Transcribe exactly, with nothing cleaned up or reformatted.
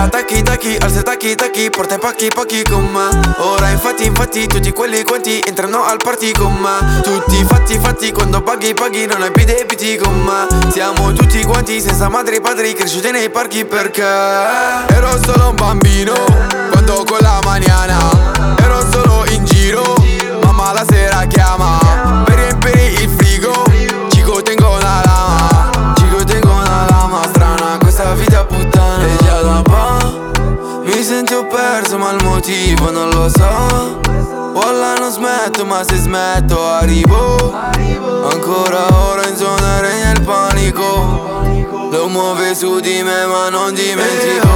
Ora tacchi tacchi, alza tacchi tacchi, porta in pacchi pacchi con me. Ora infatti infatti tutti quelli quanti entrano al party con me. Tutti fatti fatti, quando paghi paghi, non hai più debiti con me. Siamo tutti quanti senza madri e padri, cresciuti nei parchi perché ero solo un bambino quando con la maniana ero solo in giro. Mamma la sera chiama per riempire il frigo. Cico tengo una lama, cico tengo una lama strana, questa vita puttana. E già da po' mi sento perso ma il motivo non lo so. Wallah non smetto ma se smetto arrivo. Ancora ora in zona regna il panico. Lo muove su di me ma non dimentico.